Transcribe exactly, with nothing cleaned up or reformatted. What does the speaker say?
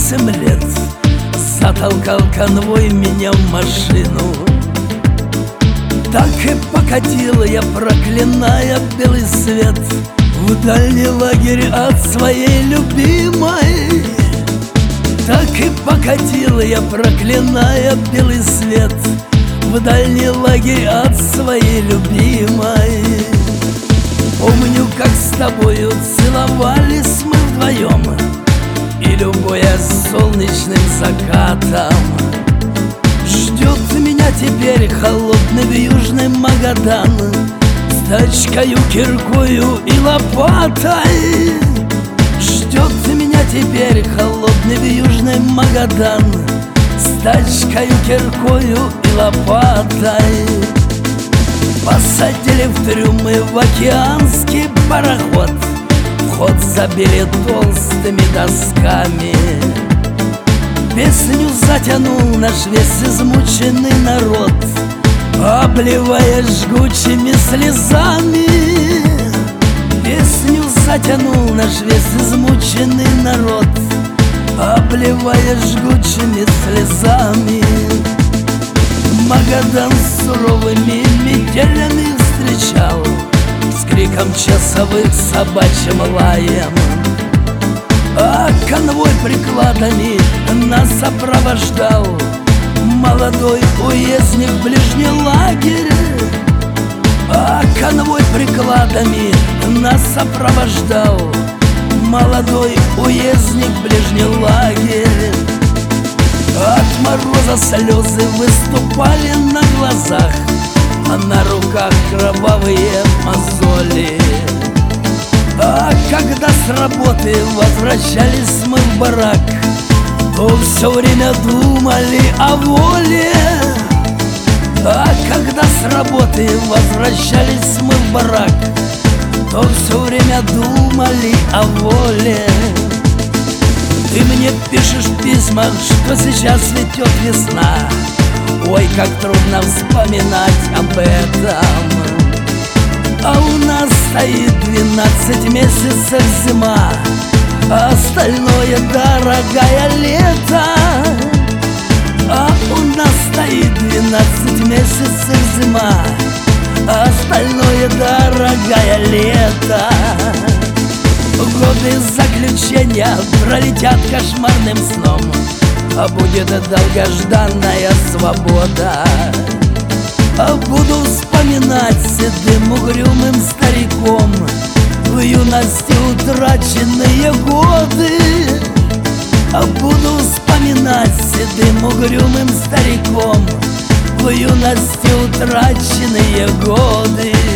восемь лет затолкал конвой меня в машину. Так и покатил я, проклиная белый свет, в дальний лагерь от своей любимой. Так и покатил я, проклиная белый свет, в дальний лагерь от своей любимой. Помню, как с тобою целовались мы вдвоем, и любуясь солнечным закатом, ждет меня теперь холодный южный Магадан с тачкою, киркою и лопатой. Ждет меня теперь холодный южный Магадан с тачкою, киркою и лопатой. Посадили в трюмы в океанский пароход, вход забили толстыми досками. Песню затянул наш весь измученный народ, обливая жгучими слезами. Песню затянул наш весь измученный народ, обливая жгучими слезами. Магадан с суровыми метелями встречал, с криком часовых, собачьим лаем. А конвой прикладами нас сопровождал молодой уездник в ближний лагерь. А конвой прикладами нас сопровождал молодой уездник в ближний лагерь. От мороза слезы выступали на глазах, а на руках кровавые мозоли. А когда с работы возвращались мы в барак, то все время думали о воле. А когда с работы возвращались мы в барак, то все время думали о воле. Ты мне пишешь в письмах, что сейчас цветет весна. Ой, как трудно вспоминать об этом. А у нас стоит двенадцать месяцев зима, а остальное, дорогая, лето. А у нас стоит двенадцать месяцев зима, а остальное, дорогая, лето. Годы заключения пролетят кошмарным сном, а будет долгожданная свобода. А буду вспоминать седым угрюмым стариком в юности утраченные годы. А буду вспоминать седым угрюмым стариком в юности утраченные годы.